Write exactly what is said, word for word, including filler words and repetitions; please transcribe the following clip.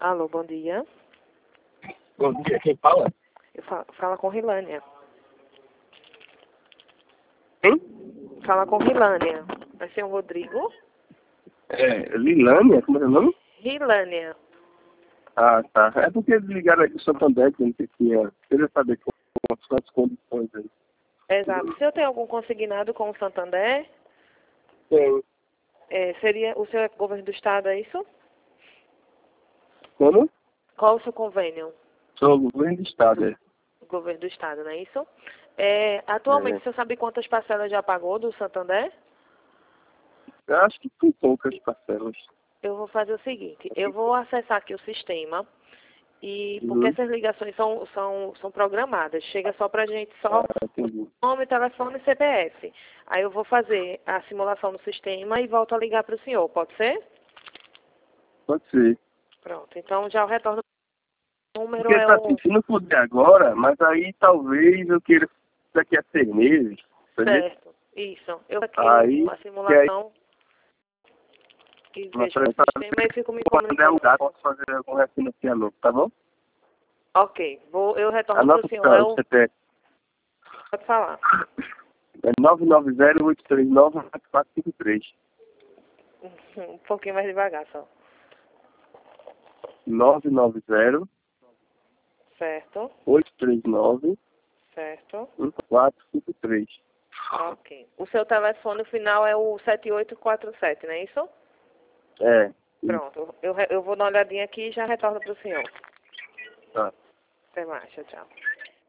Alô, bom dia. Bom dia, quem fala? Eu falo, fala com Rilânia. Quem? Fala com Rilânia. Vai ser o Rodrigo? É, Lilânia, como é o nome? Rilânia. Ah, tá. É porque eles ligaram aqui do Santander, que não tinha. Queria saber como são as condições aí. Exato. Se eu tenho algum consignado com o Santander, Tem. é, seria o seu é governo do estado, é isso? Como? Qual o seu convênio? Sou o governo do estado, é. Governo do estado, não é isso? É, atualmente, É. você sabe quantas parcelas já pagou do Santander? Eu acho que tem poucas parcelas. Eu vou fazer o seguinte, eu vou acessar aqui o sistema e porque Uhum. essas ligações são, são, são programadas, chega só pra gente só Ah, entendi. o nome, telefone e C P F. Aí eu vou fazer a simulação no sistema e volto a ligar para o senhor, pode ser? Pode ser. Pronto, então já o retorno do número Porque é tá o assim, se não puder agora, mas aí talvez eu queira daqui a seis meses, entendeu? certo, isso. Eu aqui Aí, a que aí, simulação e uma vejo no pressa, sistema e fico me quando é o comunicando. dado, posso fazer algum refinanciamento, tá bom? Ok, vou, eu retorno para Anota o o senhor, é seu o... C P F. Pode falar. É nove nove zero oito três nove quatro quatro cinco três. Um pouquinho mais devagar só. nove nove zero Certo, oito três nove certo. um quatro cinco três. Ok. O seu telefone final é o sete oito quatro sete, não é isso? É. Pronto. Eu, re- eu vou dar uma olhadinha aqui e já retorno para o senhor. Tá. Até mais. Tchau, tchau.